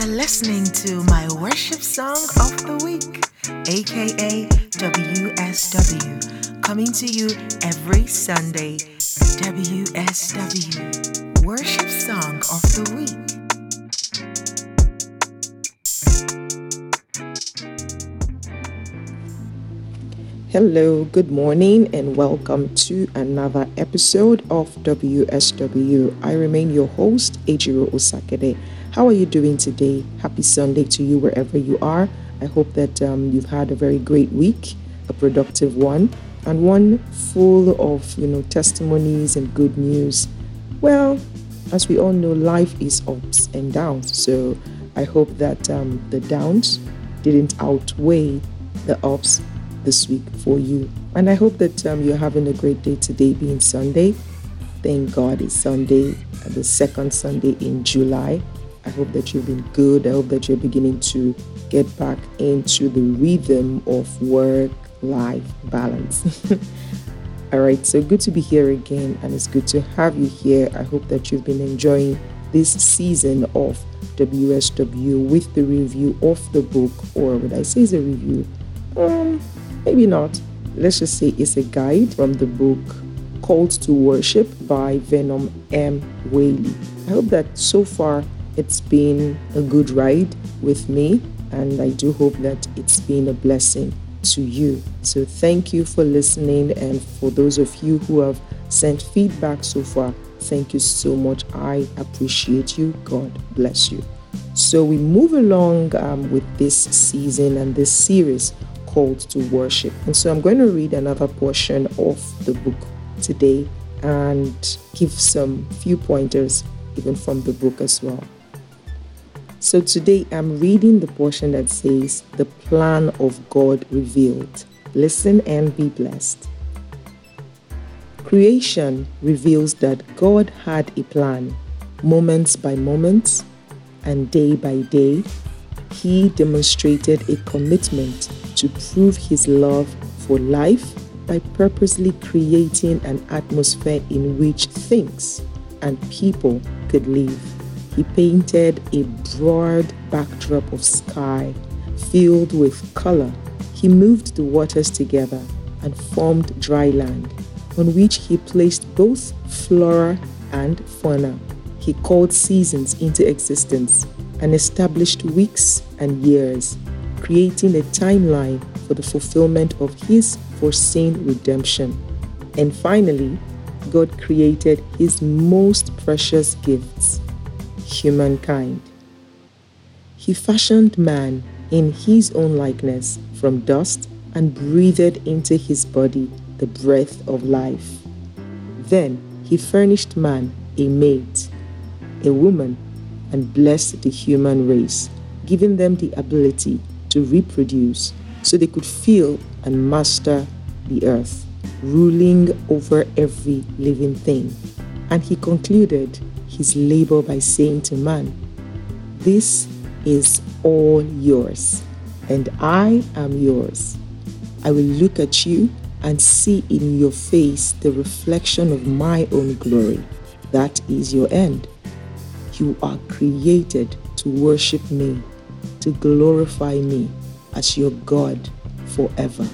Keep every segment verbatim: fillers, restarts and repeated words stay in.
You're listening to my worship song of the week, aka W S W, coming to you every Sunday. W S W, worship song of the week. Hello, good morning, and welcome to another episode of W S W. I remain your host, Ejiro Osakede. How are you doing today? Happy Sunday to you wherever you are. I hope that um, you've had a very great week, a productive one, and one full of, you know, testimonies and good news. Well, as we all know, life is ups and downs. So I hope that um, the downs didn't outweigh the ups this week for you. And I hope that um, you're having a great day today, being Sunday. Thank God it's Sunday, the second Sunday in July. I hope that you've been good. I hope that you're beginning to get back into the rhythm of work-life balance. All right, so good to be here again, and it's good to have you here. I hope that you've been enjoying this season of W S W with the review of the book, or would I say it's a review? Um, maybe not. Let's just say it's a guide from the book Called to Worship by Venom M. Whaley. I hope that so far it's been a good ride with me, and I do hope that it's been a blessing to you. So thank you for listening, and for those of you who have sent feedback so far, thank you so much. I appreciate you. God bless you. So we move along um, with this season and this series called to worship. And so I'm going to read another portion of the book today and give some few pointers even from the book as well. So today I'm reading the portion that says, "The plan of God revealed." Listen and be blessed. Creation reveals that God had a plan, moments by moments and day by day. He demonstrated a commitment to prove his love for life by purposely creating an atmosphere in which things and people could live. He painted a broad backdrop of sky filled with color. He moved the waters together and formed dry land, on which he placed both flora and fauna. He called seasons into existence and established weeks and years, creating a timeline for the fulfillment of his foreseen redemption. And finally, God created his most precious gifts, humankind. He fashioned man in his own likeness from dust and breathed into his body the breath of life. Then he furnished man a mate, a woman, and blessed the human race, giving them the ability to reproduce so they could fill and master the earth, ruling over every living thing. And he concluded his labor by saying to man, "This is all yours, and I am yours. I will look at you and see in your face the reflection of my own glory. That is your end. You are created to worship me, to glorify me as your God forever."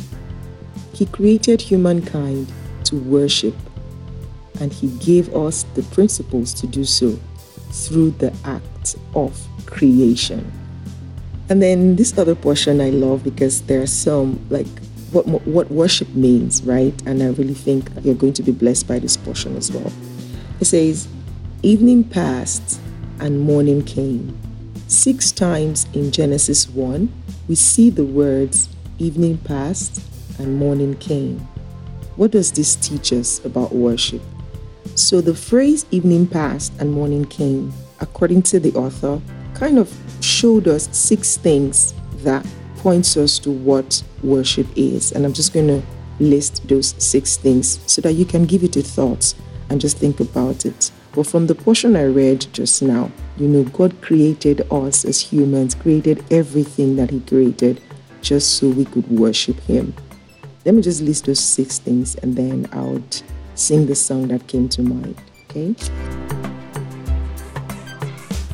He created humankind to worship, and he gave us the principles to do so through the act of creation. And then this other portion I love, because there are some, like, what what worship means, right? And I really think you're going to be blessed by this portion as well. It says, "Evening passed and morning came." Six times in Genesis one, we see the words "evening passed and morning came." What does this teach us about worship? So the phrase "evening passed and morning came," according to the author, kind of showed us six things that points us to what worship is. And I'm just going to list those six things so that you can give it a thought and just think about it. But from the portion I read just now, you know, God created us as humans, created everything that he created just so we could worship him. Let me just list those six things, and then I would sing the song that came to mind, okay?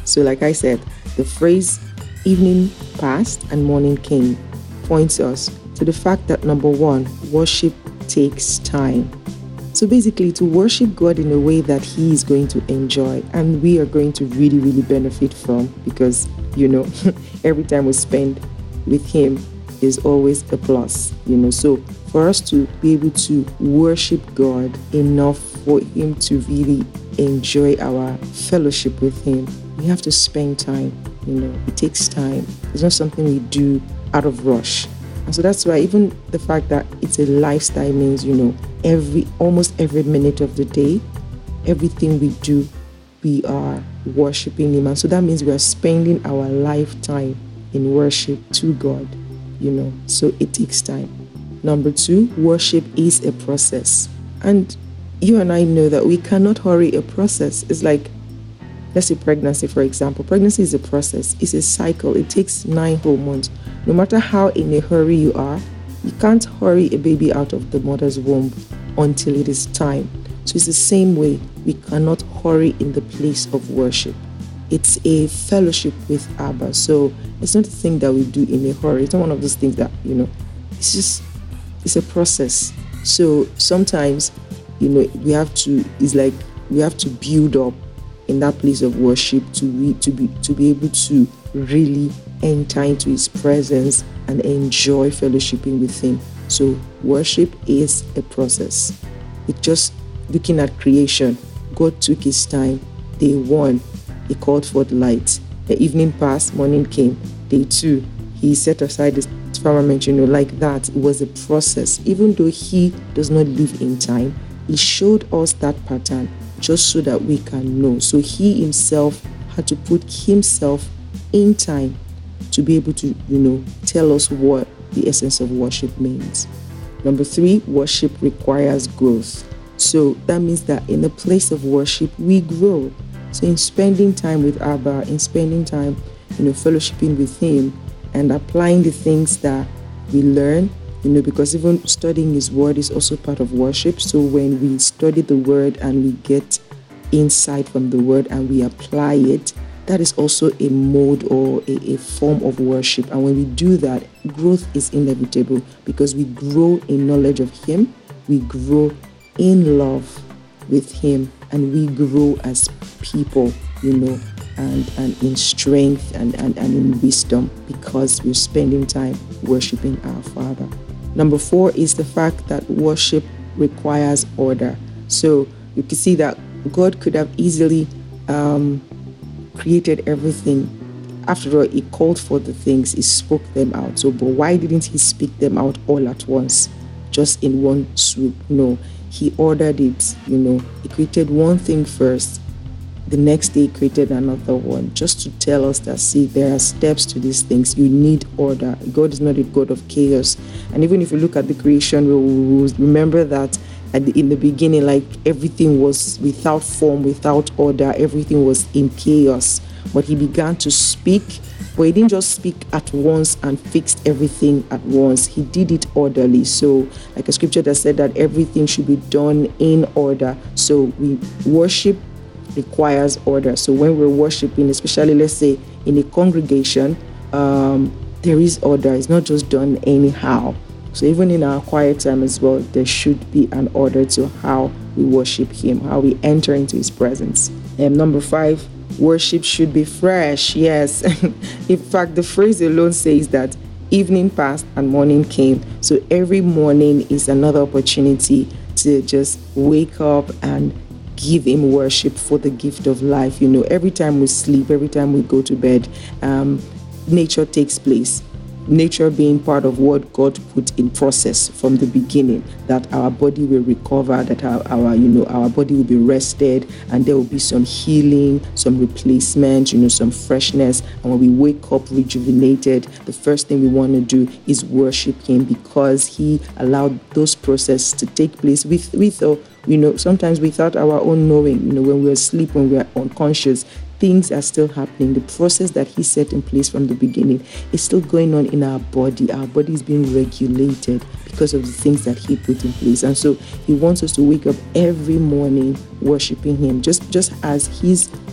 So like I said, the phrase evening passed and morning came points us to the fact that, number one, worship takes time. So basically, to worship God in a way that He is going to enjoy and we are going to really, really benefit from, because, you know, every time we spend with Him is always a plus, you know. So for us to be able to worship God enough for Him to really enjoy our fellowship with Him, we have to spend time, you know. It takes time. It's not something we do out of rush. And so that's why even the fact that it's a lifestyle means, you know, every almost every minute of the day, everything we do, we are worshiping Him. And so that means we are spending our lifetime in worship to God, you know. So it takes time. Number two, worship is a process. And you and I know that we cannot hurry a process. It's like, let's say pregnancy, for example. Pregnancy is a process. It's a cycle. It takes nine whole months. No matter how in a hurry you are, you can't hurry a baby out of the mother's womb until it is time. So it's the same way. We cannot hurry in the place of worship. It's a fellowship with Abba. So it's not a thing that we do in a hurry. It's not one of those things that, you know, it's just, it's a process. So sometimes, you know, we have to, it's like we have to build up in that place of worship to be, to be, to be able to really enter into His presence and enjoy fellowshipping with Him. So worship is a process. It's just looking at creation. God took His time. Day one, He called forth light. The evening passed, morning came. Day two, He set aside the firmament, you know, like that. It was a process. Even though He does not live in time, He showed us that pattern just so that we can know. So He Himself had to put Himself in time to be able to, you know, tell us what the essence of worship means. Number three, worship requires growth. So that means that in a place of worship, we grow. So in spending time with Abba, in spending time, you know, fellowshipping with Him and applying the things that we learn, you know, because even studying His Word is also part of worship. So when we study the Word and we get insight from the Word and we apply it, that is also a mode or a, a form of worship. And when we do that, growth is inevitable because we grow in knowledge of Him, we grow in love with Him, and we grow as people, you know, and, and in strength and, and, and in wisdom because we're spending time worshiping our Father. Number four is the fact that worship requires order. So you can see that God could have easily um, created everything. After all, He called for the things, He spoke them out. So, but why didn't He speak them out all at once, just in one swoop? No, He ordered it, you know. He created one thing first. The next day, He created another one, just to tell us that, see, there are steps to these things. You need order. God is not a God of chaos. And even if you look at the creation rules, remember that at the, in the beginning, like everything was without form, without order, everything was in chaos. But He began to speak, but He didn't just speak at once and fixed everything at once. He did it orderly. So like a scripture that said that everything should be done in order. So we worship requires order. So when we're worshiping, especially let's say in a congregation, um, there is order. It's not just done anyhow. So even in our quiet time as well, there should be an order to how we worship Him, how we enter into His presence. And number five, worship should be fresh. Yes. In fact, the phrase alone says that evening passed and morning came. So every morning is another opportunity to just wake up and give Him worship for the gift of life. You know, every time we sleep, every time we go to bed, um, nature takes place. Nature being part of what God put in process from the beginning, that our body will recover, that our, our you know our body will be rested, and there will be some healing, some replacement, you know, some freshness. And when we wake up rejuvenated, the first thing we want to do is worship Him because He allowed those processes to take place with with uh, you know sometimes without our own knowing. You know, when we're asleep, when we're unconscious, things are still happening. The process that He set in place from the beginning is still going on in our body. Our body is being regulated because of the things that He put in place. And so He wants us to wake up every morning worshiping Him, just, just as His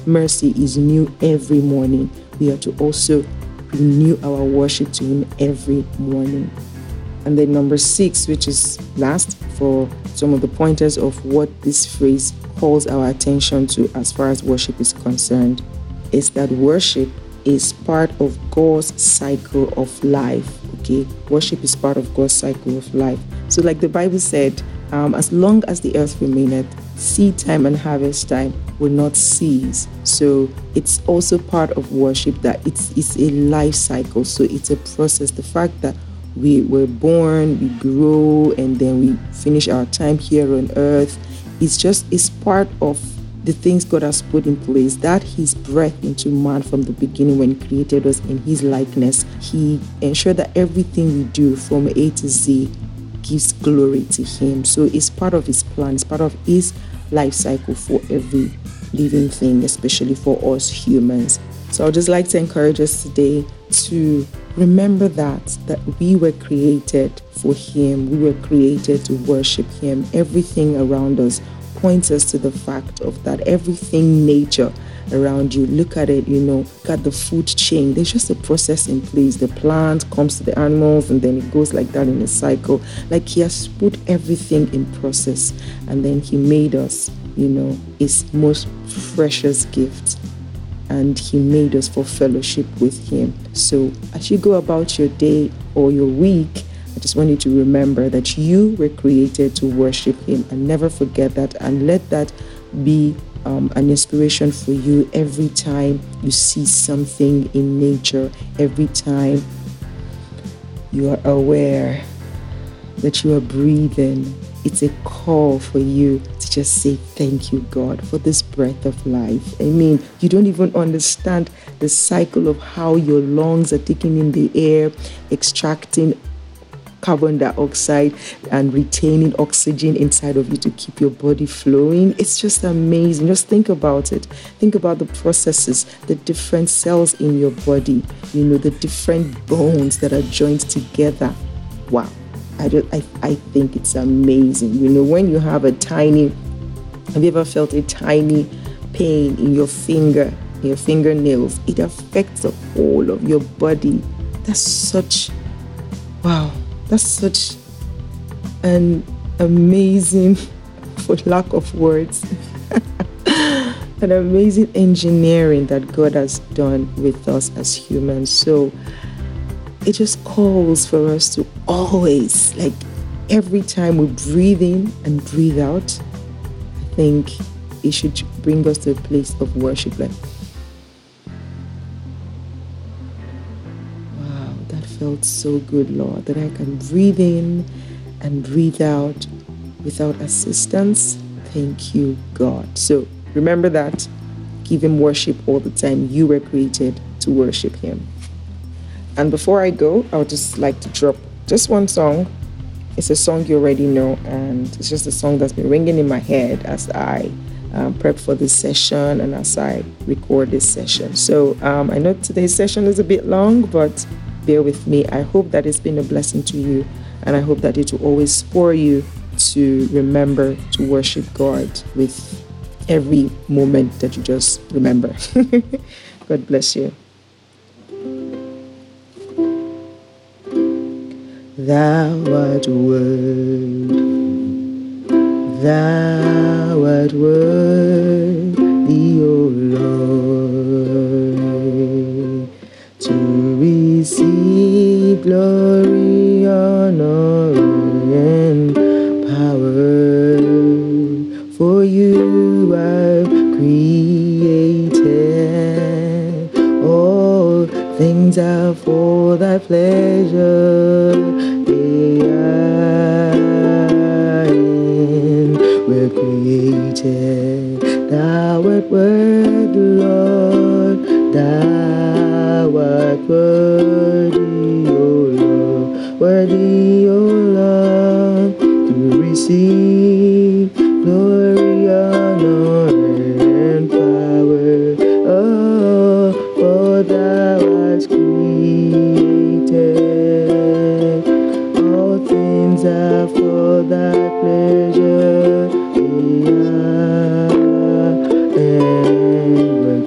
mercy is new every morning, we are to also renew our worship to him every morning. And then number six, which is last for some of the pointers of what this phrase calls our attention to as far as worship is concerned, is that worship is part of God's cycle of life. Okay, worship is part of God's cycle of life. So like the Bible said, um, as long as the earth remaineth, seed time and harvest time will not cease. So it's also part of worship that it's, it's a life cycle. So it's a process. The fact that we were born, we grow, and then we finish our time here on earth, it's just, it's part of the things God has put in place, that his breath into man from the beginning when he created us in his likeness. He ensured that everything we do from A to Z gives glory to him. So it's part of his plan, it's part of his life cycle for every living thing, especially for us humans. So I'd just like to encourage us today to remember that, that we were created for him. We were created to worship him. Everything around us points us to the fact of that. Everything nature around you, look at it, you know, look at the food chain. There's just a process in place. The plant comes to the animals and then it goes like that in a cycle. Like he has put everything in process, and then he made us, you know, his most precious gift. And he made us for fellowship with him. So as you go about your day or your week, I just want you to remember that you were created to worship him, and never forget that, and let that be um, an inspiration for you every time you see something in nature, every time you are aware that you are breathing. It's a call for you to just say thank you, God, for this breath of life. I mean, you don't even understand the cycle of how your lungs are taking in the air, extracting carbon dioxide and retaining oxygen inside of you to keep your body flowing. It's just amazing. Just think about it. Think about the processes, the different cells in your body, you know, the different bones that are joined together. Wow. I, just, I, I think it's amazing. You know, when you have a tiny, have you ever felt a tiny pain in your finger, in your fingernails? It affects the whole of your body. That's such, wow, that's such an amazing, for lack of words, an amazing engineering that God has done with us as humans. So it just calls for us to always, like every time we breathe in and breathe out, I think it should bring us to a place of worship. Like, wow, that felt so good, Lord, that I can breathe in and breathe out without assistance. Thank you, God. So remember that. Give him worship all the time. You were created to worship him. And before I go, I would just like to drop just one song. It's a song you already know, and it's just a song that's been ringing in my head as I um, prep for this session and as I record this session. So um, I know today's session is a bit long, but bear with me. I hope that it's been a blessing to you, and I hope that it will always spur you to remember to worship God with every moment that you just remember. God bless you. Thou art word, thou art worthy, O Lord, to receive glory, honor, and power. For you are created, all things are for thy pleasure. They are and were created. Thou art worthy, Lord, thou art worthy, O Lord, worthy, O Lord, to receive glory, honor, and power. Oh, for thou art created, all things are for thy pleasure. They are and were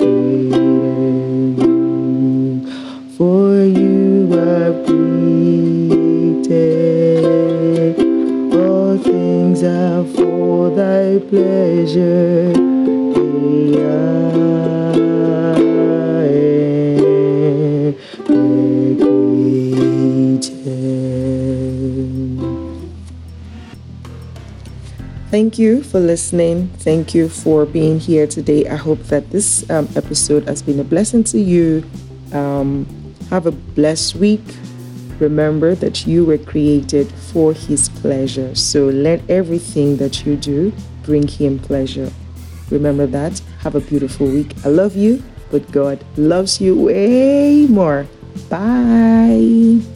for listening. Thank you for being here today. I hope that this um, episode has been a blessing to you. Um, have a blessed week. Remember that you were created for His pleasure. So let everything that you do bring Him pleasure. Remember that. Have a beautiful week. I love you, but God loves you way more. Bye.